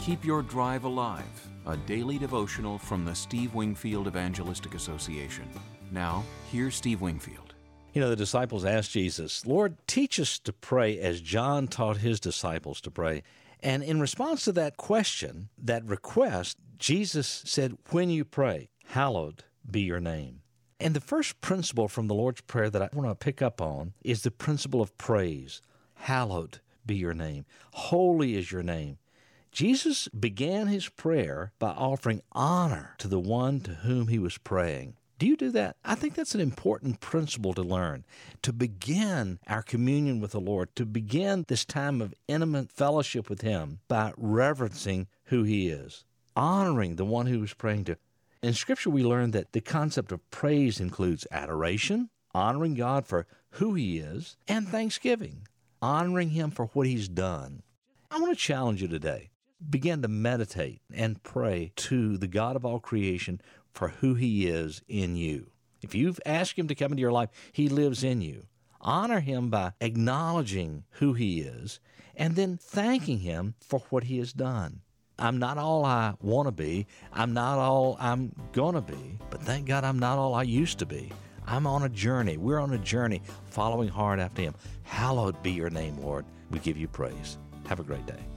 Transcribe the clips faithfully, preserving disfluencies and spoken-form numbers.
Keep Your Drive Alive, a daily devotional from the Steve Wingfield Evangelistic Association. Now, here's Steve Wingfield. You know, the disciples asked Jesus, Lord, teach us to pray as John taught his disciples to pray. And in response to that question, that request, Jesus said, when you pray, hallowed be your name. And the first principle from the Lord's Prayer that I want to pick up on is the principle of praise. Hallowed be your name. Holy is your name. Jesus began his prayer by offering honor to the one to whom he was praying. Do you do that? I think that's an important principle to learn, to begin our communion with the Lord, to begin this time of intimate fellowship with him by reverencing who he is, honoring the one who was praying to. In Scripture, we learn that the concept of praise includes adoration, honoring God for who he is, and thanksgiving, honoring him for what he's done. I want to challenge you today. Begin to meditate and pray to the God of all creation for who he is in you. If you've asked him to come into your life, he lives in you. Honor him by acknowledging who he is and then thanking him for what he has done. I'm not all I want to be. I'm not all I'm going to be. But thank God I'm not all I used to be. I'm on a journey. We're on a journey following hard after him. Hallowed be your name, Lord. We give you praise. Have a great day.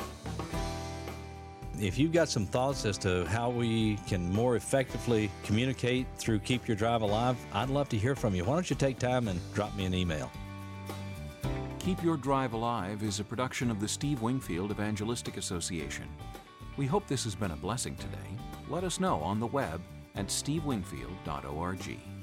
If you've got some thoughts as to how we can more effectively communicate through Keep Your Drive Alive, I'd love to hear from you. Why don't you take time and drop me an email? Keep Your Drive Alive is a production of the Steve Wingfield Evangelistic Association. We hope this has been a blessing today. Let us know on the web at steve wingfield dot org.